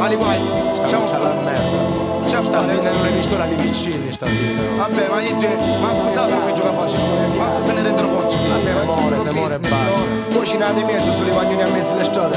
Ali guai. Ciao la merda. Ciao Sta fare. vivendo le pistola di vicini, sta vivendo. Vabbè, ma niente, manco sa come gioca facile. Manco se ne rendono conto. Vabbè, ma se muore basta. poi ci nate mezzo sulle vagnoni a mezzo le strade.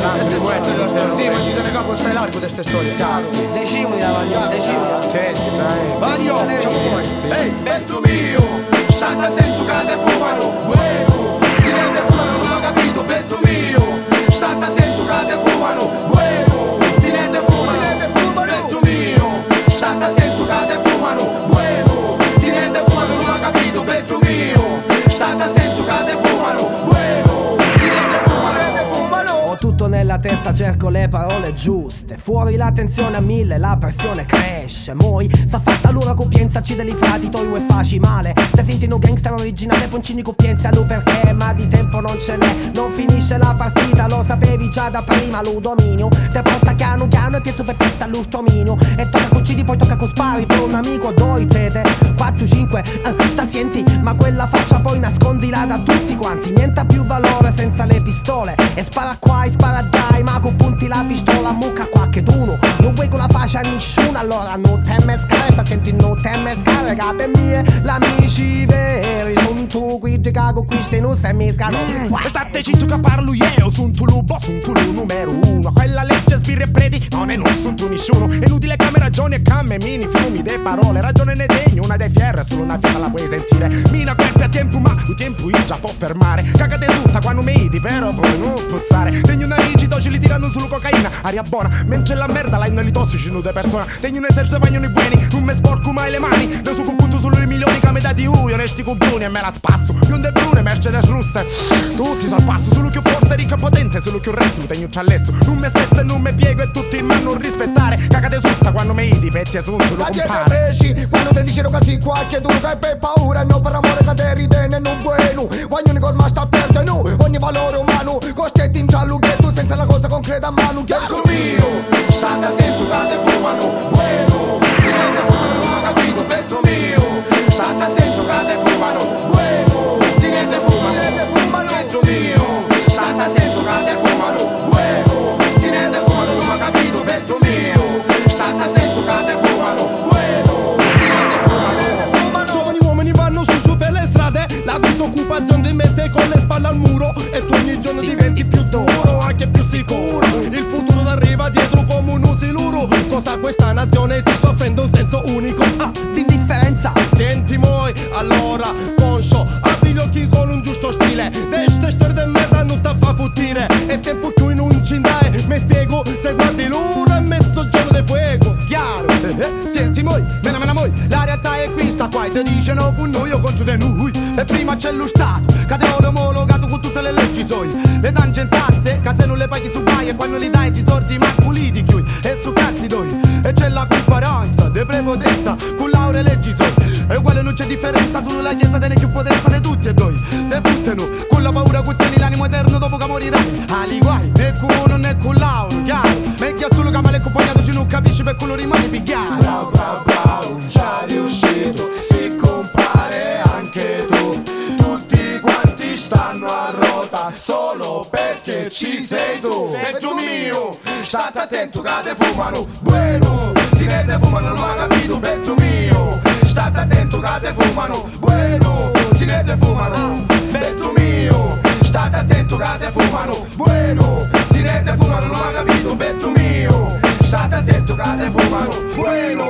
Sì, ma ci tiene capo, stai largo di ste storie. Caro. Decimoli la vagnone, decimoli. Senti, sai. Bagno, ehi, Petro mio, state attento che te fumano. Bueno, si vede fumano, non ho capito, Petro mio, state attento che te fumano. Bueno, si vede fumano, Petro mio, state attento che te fumano. Bueno, si vede fumano, non ho capito, Petro mio, state attento che te fumano. Bueno, si vede fumano. Ho tutto nella testa, cerco le parole giuste. Fuori la tensione a 1000, la pressione cresce. Moi sa fatta l'ura coppienza, ci dei frati, toi e faci male. Se senti un gangster originale, poncini coppienza lui perché? Ma di tempo non ce n'è, non finisce la partita, lo sapevi già da prima, lo dominio. Te porta piano piano e pezzo per pezzo all'ustrominio. E tocca con uccidi, poi tocca con spari per un amico, doi, tete, 4, 5, sta sienti, ma quella faccia poi nascondila da tutti quanti. Niente ha più valore senza le pistole. E spara qua e spara dai, ma con punti la pistola mucca qualche d'uno. Non vuoi con la faccia a nessuno, allora non temme scare, sta senti non temme scare, cape mie, l'amici veri, son tu qui di cago, qui ste non se mi scano. State zitto che parlo io, sono tu lupo, sono tu numero uno. Quella legge sbirri e preti, non è non sono tu nessuno. È inutile che me ragioni e camme mini fiumi de parole. Ragione ne degno, una dei fierre, solo una fiamma la puoi sentire. Mina colpi a tempo, ma il tempo io già può fermare. Cagate tutta quando mi vedi, però poi non puzzare. Tegno una rigida, ci li tirano sulla cocaina, aria buona. Mentre la merda la li tossici nude persona. Tegno un esercito vagnoni buoni, non me sporco mai le mani. Ne so punto solo i milioni che mi dati io, resti coglioni e me la spasso. Bionde brune, Mercedes russe, tutti sorpasso. Solo che forte, ricco e potente, solo che il resto lo tegno all'esso. Non me spezzo e non me piego e tutti mi hanno rispettare. Cagate sutta quando mi vedi, petti assunto, lo compare. Quando ti dicono così qualche duca e per paura e non per amore che te ridene non buono. Vagnoni col ma sta perdo, ogni valore umano costretti in giallughetto senza la cosa concreta a mano. Chiaro mio, state attento che te fumano. Bueno, si vede fumano, non ho capito, Petro mio, state attento che te fumano. Bueno, si vede fumano, Petro mio, state attento che te fumano. Bueno, si vede fumano, non ho capito, Petro mio, state attento che te fumano. Bueno, si vede fumano. Giovani uomini vanno su per le strade, la disoccupazione ti mette con le spalle al muro. E tu ogni giorno diventi più duro, anche più sicuro. Il futuro arriva dietro come un usiluro. Cosa questa nazione ti sta offrendo un senso unico Di indifferenza. Senti moi, allora, conscio, apri gli occhi con un giusto stile. Deste storie de merda non ta fa futtire. È tempo che non ci dai, mi spiego. Se guardi l'ora e mezzogiorno di fuoco. Chiaro, senti moi, mena moi, la realtà è qui, sta qua e ti dicono con noi o contro di noi. E prima c'è lo Stato, che te vuole omologato con tutte le leggi soi. Le tangentasse, che se non le paghi su vai e quando li dai ti sorti ma puliti chiui. E su cazzi doi, e c'è la comparanza, de prepotenza, con lauree e leggi soi. E uguale non c'è differenza, solo la chiesa tiene più potenza di tutti e doi. Te buttano, con la paura che tieni l'animo eterno dopo che morirai. Ali guai, né con uno né con l'auro, chiaro. Meglio solo che male accompagnato ci non capisci per quello rimani pigliato. Bravo, bravo, bravo, non c'è riuscito, si compare anche tu. Tutti quanti stanno a rota, solo perché ci sei tu. Peggio mio, state attento che te fumano. Bueno, si vede fumano, non ho capito, peggio mio. State attento che te fumano. Bueno, si vede fumano. Peggio mio, state attento che te fumano. Bueno, si vede fumano, non ho capito, peggio mio. State attento che te fumano. Bueno.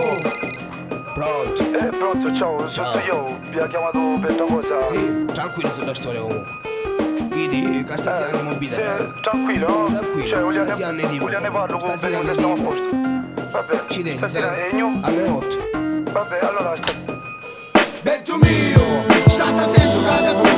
Pronto? Pronto, ciao, sono io. Vi ha chiamato per una cosa. Sì, tranquillo sulla storia comunque. Quindi, che stasera andiamo a bidere. Tranquillo, no? Tranquillo, Cioè, stasera ne dico. vogliamo parlo con Stasera Pedro, ne se stiamo a dico. posto. Vabbè, Ci dentro, stasera sai? è io. Alle 8. Vabbè, allora aspetta. Peggio mio, state attento che te